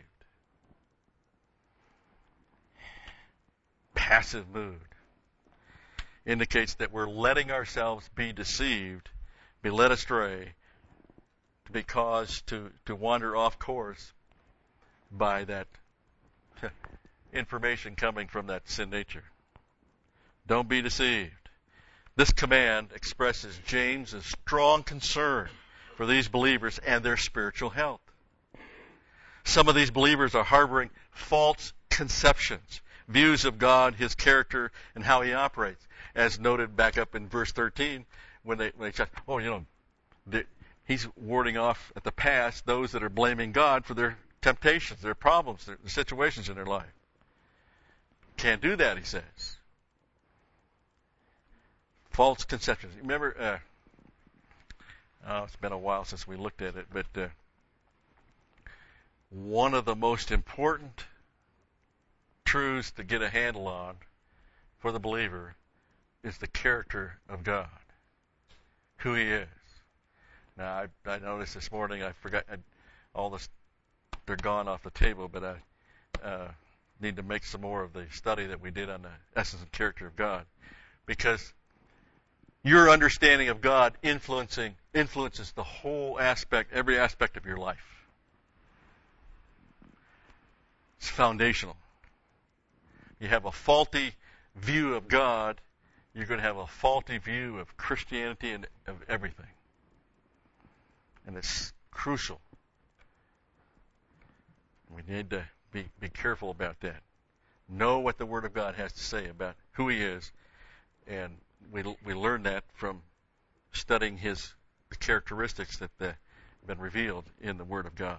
Passive mood indicates that we're letting ourselves be deceived, be led astray, to be caused to wander off course by that information coming from that sin nature. Don't be deceived. This command expresses James' strong concern for these believers and their spiritual health. Some of these believers are harboring false conceptions, views of God, His character, and how He operates. As noted back up in verse 13, when they said, He's warding off at the past those that are blaming God for their temptations, their problems, their situations in their life. Can't do that, he says. False conceptions. Remember, it's been a while since we looked at it, but one of the most important truths to get a handle on for the believer is the character of God, who He is. Now, I noticed this morning, I forgot all this, they're gone off the table, but I need to make some more of the study that we did on the essence and character of God, because your understanding of God influences the whole aspect, every aspect of your life. It's foundational. You have a faulty view of God, you're going to have a faulty view of Christianity and of everything. And it's crucial. We need to be careful about that. Know what the Word of God has to say about who He is, and we learn that from studying the characteristics that have been revealed in the Word of God.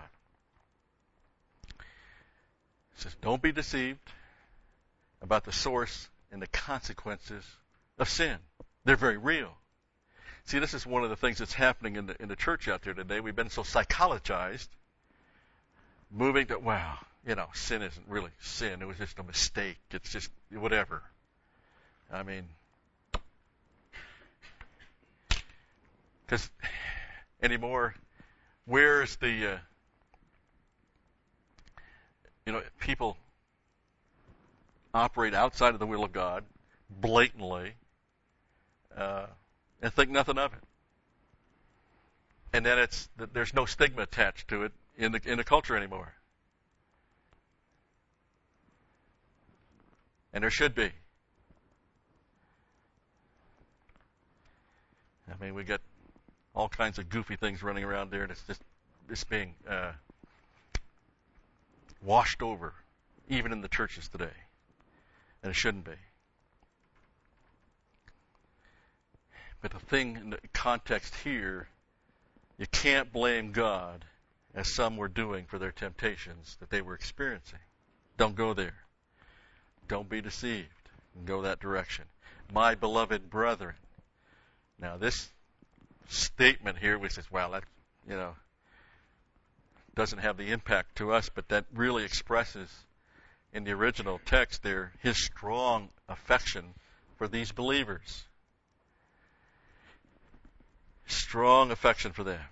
It says, don't be deceived about the source and the consequences of sin. They're very real. See, this is one of the things that's happening in the church out there today. We've been so psychologized, moving to, wow, sin isn't really sin. It was just a mistake. It's just whatever. I mean, because anymore, where's the, people operate outside of the will of God blatantly and think nothing of it. And then there's no stigma attached to it in the culture anymore. And there should be. I mean, we got all kinds of goofy things running around there, and it's being washed over, even in the churches today. And it shouldn't be. But the thing in the context here, you can't blame God, as some were doing, for their temptations that they were experiencing. Don't go there. Don't be deceived and go that direction. My beloved brethren. Now this statement here, we says, well, that, doesn't have the impact to us, but that really expresses in the original text there his strong affection for these believers. Strong affection for them.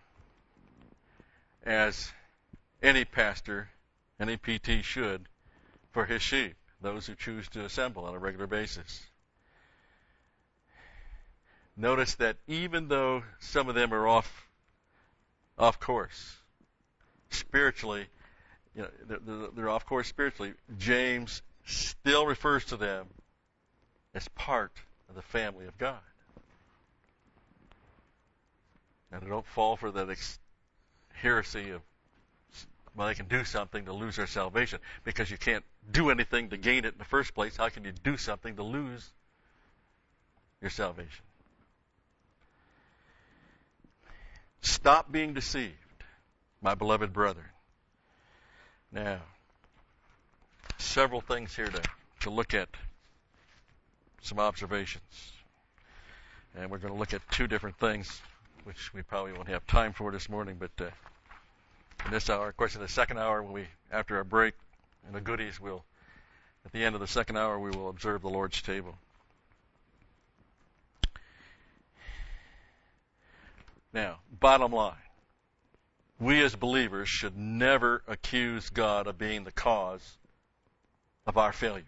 As any pastor, any PT should for his sheep, those who choose to assemble on a regular basis. Notice that even though some of them are off course spiritually, they're off course spiritually, James still refers to them as part of the family of God. And they don't fall for that heresy of, well, they can do something to lose their salvation, because you can't do anything to gain it in the first place. How can you do something to lose your salvation? Stop being deceived, my beloved brethren. Now, several things here to look at, some observations. And we're going to look at two different things, which we probably won't have time for this morning, but in this hour, of course, in the second hour, after our break and the goodies, at the end of the second hour, we will observe the Lord's table. Now, bottom line, we as believers should never accuse God of being the cause of our failures.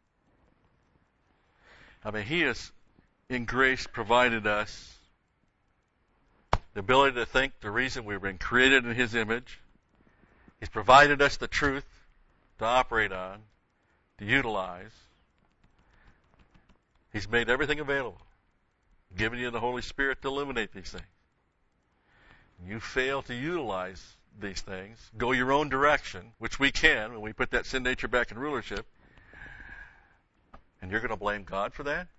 I mean, He has, in grace, provided us the ability to think, the reason we've been created in His image. He's provided us the truth to operate on, to utilize. He's made everything available, given you the Holy Spirit to illuminate these things. You fail to utilize these things, go your own direction, which we can when we put that sin nature back in rulership, and you're going to blame God for that?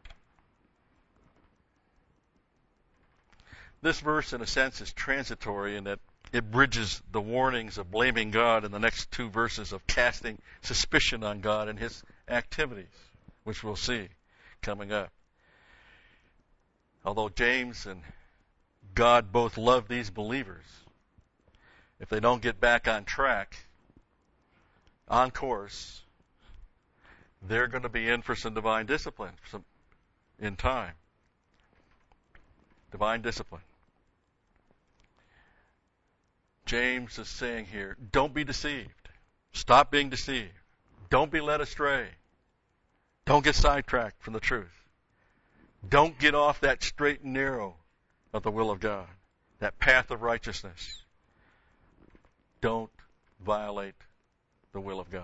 This verse, in a sense, is transitory in that it bridges the warnings of blaming God in the next two verses of casting suspicion on God and His activities, which we'll see coming up. Although James and God both love these believers, if they don't get back on track, on course, they're going to be in for some divine discipline in time. Divine discipline. James is saying here, don't be deceived. Stop being deceived. Don't be led astray. Don't get sidetracked from the truth. Don't get off that straight and narrow of the will of God, that path of righteousness. Don't violate the will of God.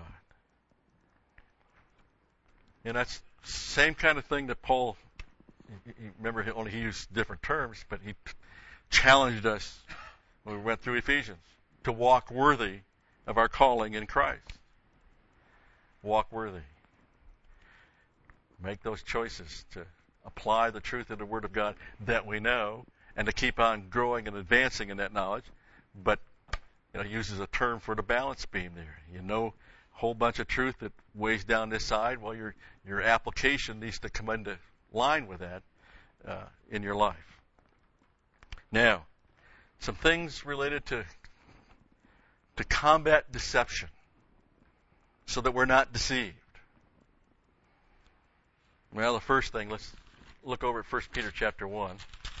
And that's the same kind of thing that Paul, remember, he used different terms, but he challenged us when we went through Ephesians to walk worthy of our calling in Christ. Walk worthy. Make those choices to apply the truth of the Word of God that we know, and to keep on growing and advancing in that knowledge. But he uses a term for the balance beam there. You know a whole bunch of truth that weighs down this side. Well, your application needs to come into line with that in your life. Now, some things related to combat deception so that we're not deceived. Well, the first thing, let's look over at 1 Peter chapter 1.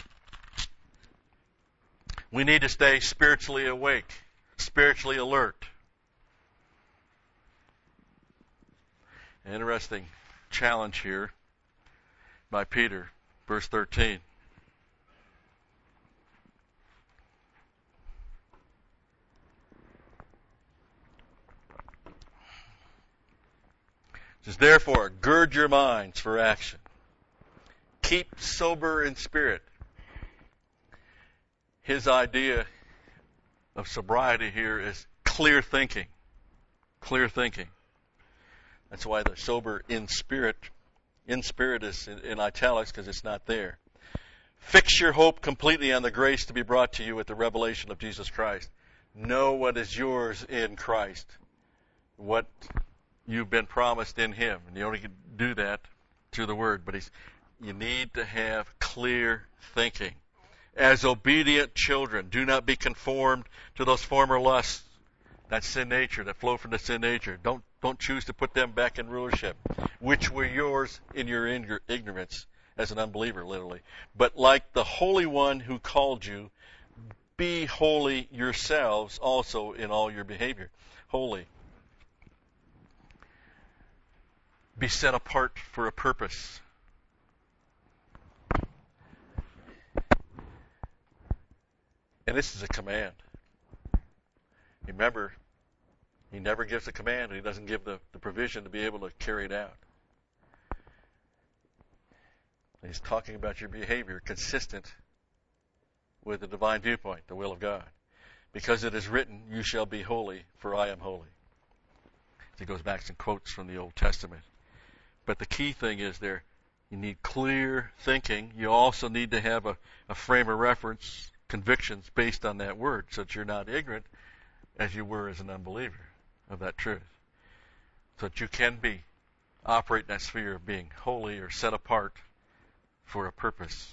We need to stay spiritually awake, spiritually alert. An interesting challenge here by Peter, verse 13. It says, therefore, gird your minds for action. Keep sober in spirit. His idea of sobriety here is clear thinking. Clear thinking. That's why the sober in spirit is in italics, because it's not there. Fix your hope completely on the grace to be brought to you at the revelation of Jesus Christ. Know what is yours in Christ. What you've been promised in Him. And you only can do that through the Word. But you need to have clear thinking. As obedient children, do not be conformed to those former lusts, that sin nature, that flow from the sin nature. Don't choose to put them back in rulership, which were yours in your ignorance as an unbeliever, literally. But like the Holy One who called you, be holy yourselves also in all your behavior. Holy. Be set apart for a purpose. And this is a command. Remember, He never gives a command, and He doesn't give the provision to be able to carry it out. He's talking about your behavior consistent with the divine viewpoint, the will of God. Because it is written, you shall be holy, for I am holy. He goes back to some quotes from the Old Testament. But the key thing is there, you need clear thinking. You also need to have a frame of reference, convictions based on that word, so that you're not ignorant as you were as an unbeliever of that truth. So that you can operate in that sphere of being holy or set apart for a purpose.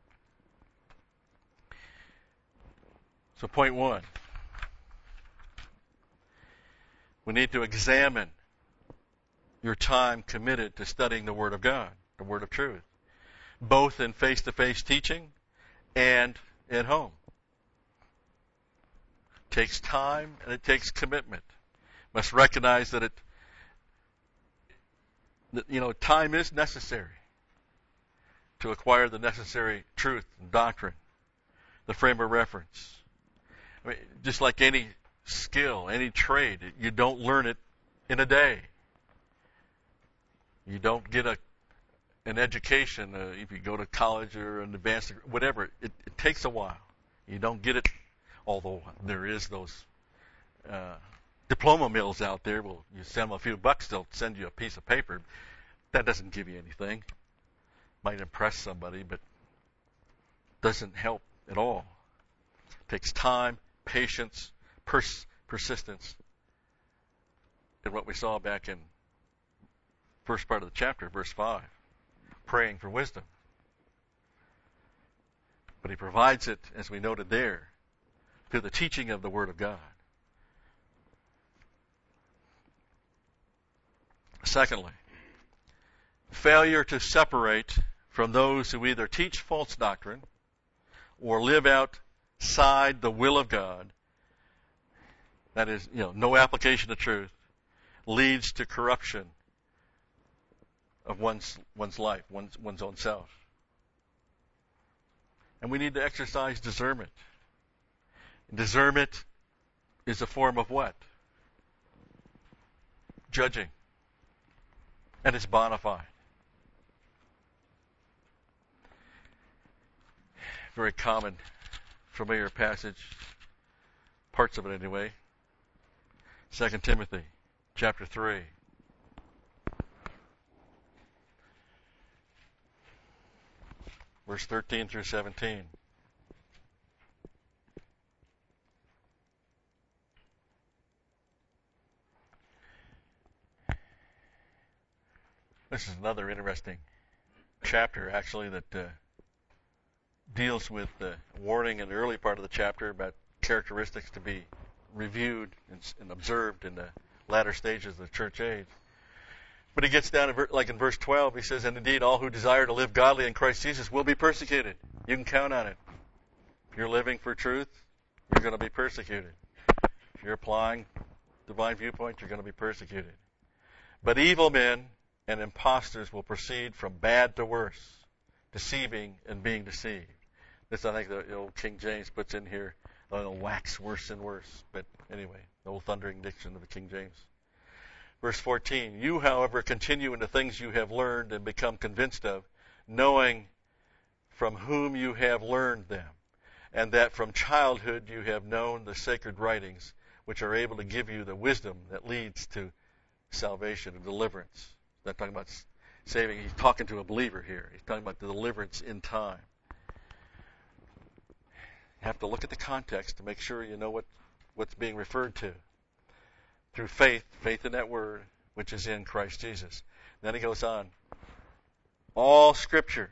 So point 1. We need to examine your time committed to studying the Word of God, the Word of truth, both in face-to-face teaching and at home. It takes time and it takes commitment. Must recognize that time is necessary to acquire the necessary truth and doctrine, the frame of reference. I mean, just like any skill, any trade, you don't learn it in a day. You don't get an education if you go to college or an advanced degree, whatever. It takes a while. You don't get it, although there is those diploma mills out there. Well, you send them a few bucks, they'll send you a piece of paper. That doesn't give you anything. Might impress somebody, but doesn't help at all. It takes time, patience, persistence. And what we saw back in first part of the chapter, verse 5, praying for wisdom. But He provides it, as we noted there, through the teaching of the Word of God. Secondly, failure to separate from those who either teach false doctrine or live outside the will of God, that is, no application of truth, leads to corruption of one's life, one's own self. And we need to exercise discernment. Discernment is a form of what? Judging. And it's bona fide. Very common, familiar passage, parts of it anyway. 2 Timothy chapter 3. verse 13 through 17. This is another interesting chapter, actually, that deals with the warning in the early part of the chapter about characteristics to be reviewed and observed in the latter stages of the church age. But he gets down to, like in verse 12, he says, and indeed all who desire to live godly in Christ Jesus will be persecuted. You can count on it. If you're living for truth, you're going to be persecuted. If you're applying divine viewpoint, you're going to be persecuted. But evil men and impostors will proceed from bad to worse, deceiving and being deceived. This, I think, the old King James puts in here, it'll wax worse and worse. But anyway, the old thundering diction of the King James. Verse 14, you, however, continue in the things you have learned and become convinced of, knowing from whom you have learned them, and that from childhood you have known the sacred writings, which are able to give you the wisdom that leads to salvation and deliverance. He's not talking about saving, he's talking to a believer here. He's talking about the deliverance in time. You have to look at the context to make sure you know what's being referred to. Through faith in that word, which is in Christ Jesus. Then he goes on. All Scripture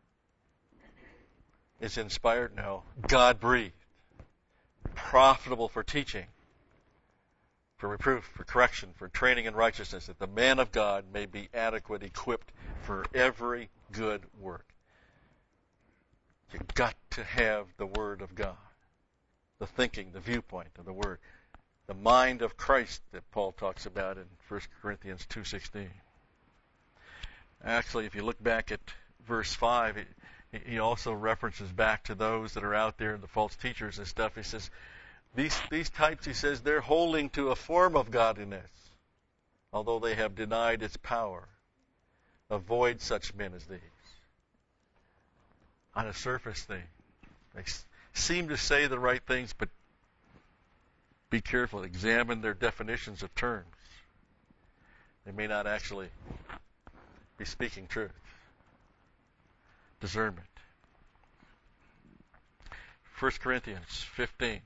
is inspired now, God-breathed, profitable for teaching, for reproof, for correction, for training in righteousness, that the man of God may be adequate, equipped for every good work. You've got to have the Word of God, the thinking, the viewpoint of the Word. The mind of Christ that Paul talks about in 1 Corinthians 2:16. Actually, if you look back at verse 5, he also references back to those that are out there, the false teachers and stuff. He says, these types, he says, they're holding to a form of godliness, although they have denied its power. Avoid such men as these. On a surface thing, they seem to say the right things, but be careful. Examine their definitions of terms. They may not actually be speaking truth. Discernment. 1 Corinthians 15.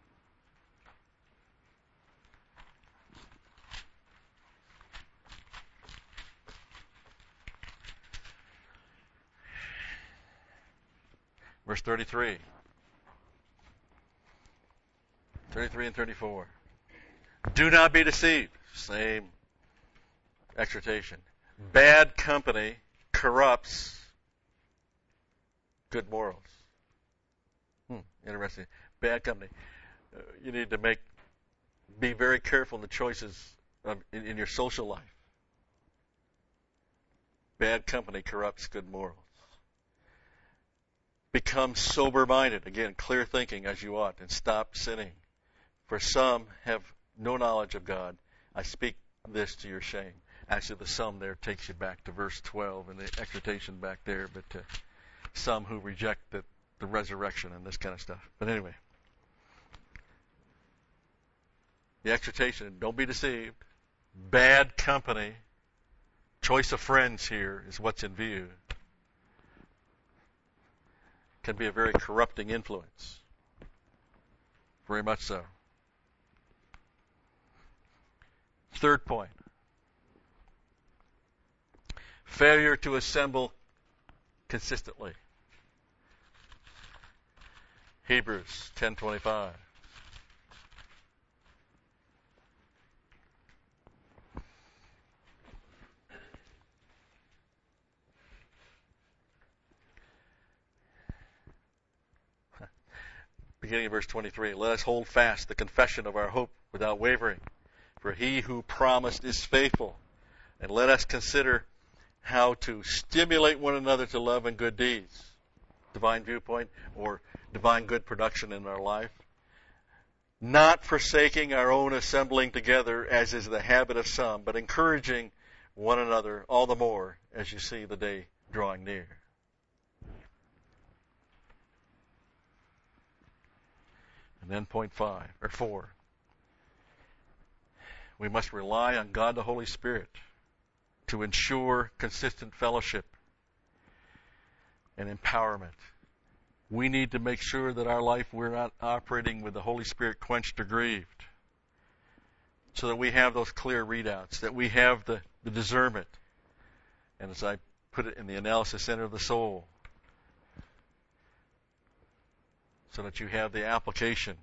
Verse 33. 33 and 34. Do not be deceived. Same exhortation. Bad company corrupts good morals. Interesting. Bad company. You need to be very careful in the choices in your social life. Bad company corrupts good morals. Become sober-minded. Again, clear thinking as you ought, and stop sinning. For some have no knowledge of God. I speak this to your shame. Actually, the some there takes you back to verse 12 and the exhortation back there, but some who reject the resurrection and this kind of stuff. But anyway, the exhortation, don't be deceived. Bad company, choice of friends here is what's in view. Can be a very corrupting influence. Very much so. Third point. Failure to assemble consistently. Hebrews 10:25. Beginning of verse 23. Let us hold fast the confession of our hope without wavering, for he who promised is faithful. And let us consider how to stimulate one another to love and good deeds. Divine viewpoint or divine good production in our life. Not forsaking our own assembling together, as is the habit of some, but encouraging one another all the more as you see the day drawing near. And then point 4. We must rely on God the Holy Spirit to ensure consistent fellowship. and empowerment. We need to make sure that our life, we're not operating with the Holy Spirit quenched or grieved, so that we have those clear readouts, that we have the discernment. And as I put it in the analysis center of the soul, so that you have the application,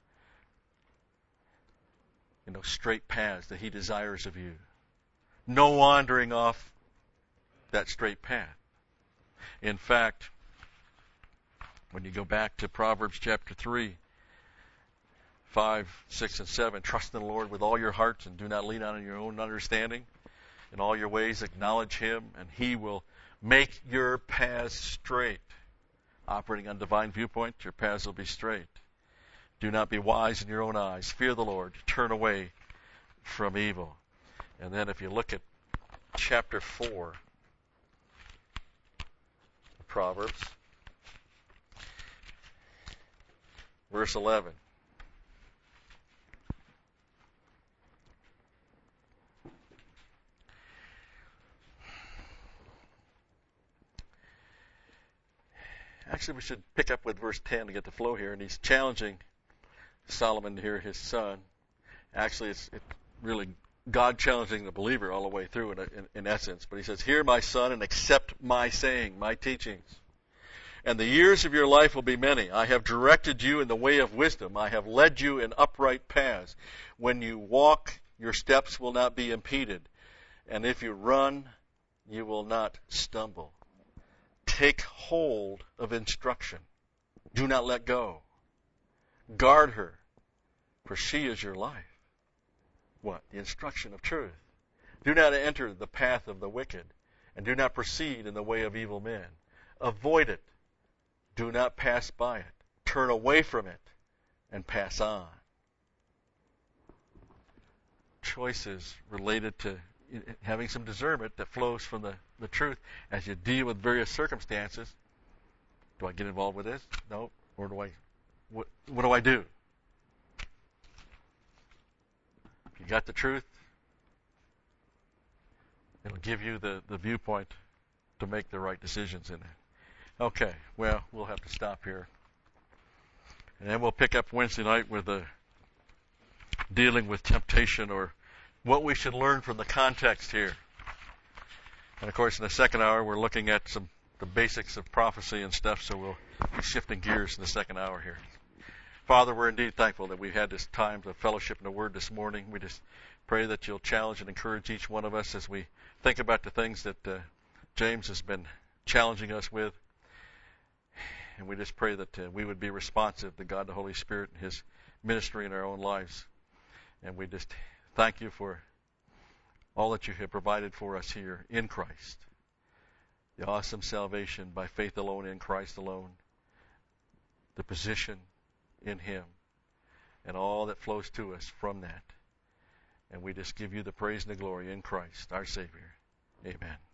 straight paths that He desires of you. No wandering off that straight path. In fact, when you go back to Proverbs chapter 3, 5, 6, and 7, trust in the Lord with all your heart and do not lean on your own understanding. In all your ways acknowledge Him, and He will make your paths straight. Operating on divine viewpoint, your paths will be straight. Do not be wise in your own eyes. Fear the Lord. Turn away from evil. And then if you look at chapter 4 of Proverbs, verse 11. Actually, we should pick up with verse 10 to get the flow here. And he's challenging Solomon here, his son. Actually, it's really God challenging the believer all the way through in essence. But he says, "Hear, my son, and accept my saying, my teachings. And the years of your life will be many. I have directed you in the way of wisdom. I have led you in upright paths. When you walk, your steps will not be impeded. And if you run, you will not stumble. Take hold of instruction. Do not let go. Guard her, for she is your life." What? The instruction of truth. "Do not enter the path of the wicked, and do not proceed in the way of evil men. Avoid it. Do not pass by it. Turn away from it, and pass on." Choices related to having some discernment that flows from the truth as you deal with various circumstances. Do I get involved with this? No. Or what do I do? If you got the truth, it'll give you the viewpoint to make the right decisions in it. Okay, well, we'll have to stop here. And then we'll pick up Wednesday night with dealing with temptation, or what we should learn from the context here. And of course, in the second hour, we're looking at the basics of prophecy and stuff, so we'll be shifting gears in the second hour here. Father, we're indeed thankful that we've had this time to fellowship in the Word this morning. We just pray that you'll challenge and encourage each one of us as we think about the things that James has been challenging us with. And we just pray that we would be responsive to God the Holy Spirit and His ministry in our own lives. And we just thank you for all that you have provided for us here in Christ. The awesome salvation by faith alone, in Christ alone. The position in Him. And all that flows to us from that. And we just give you the praise and the glory in Christ, our Savior. Amen.